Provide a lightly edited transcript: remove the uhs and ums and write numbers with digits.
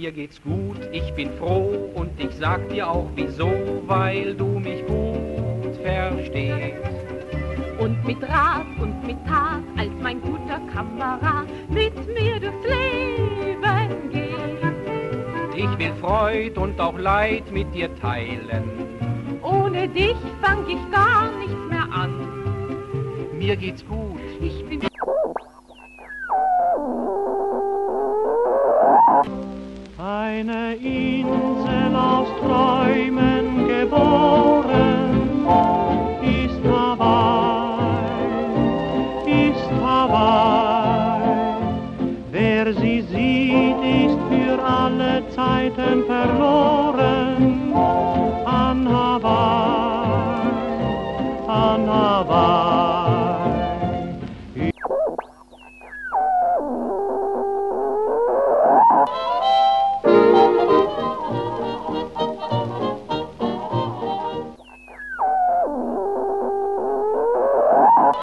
mir geht's gut, ich bin froh und ich sag dir auch wieso, weil du mich gut verstehst. Und mit Rat und mit Tat als mein guter Kamerad mit mir durchs Leben geht. Ich will Freud und auch Leid mit dir teilen. Ohne dich fang ich gar nichts mehr an. Mir geht's gut, Ich bin eine Insel aus Träumen.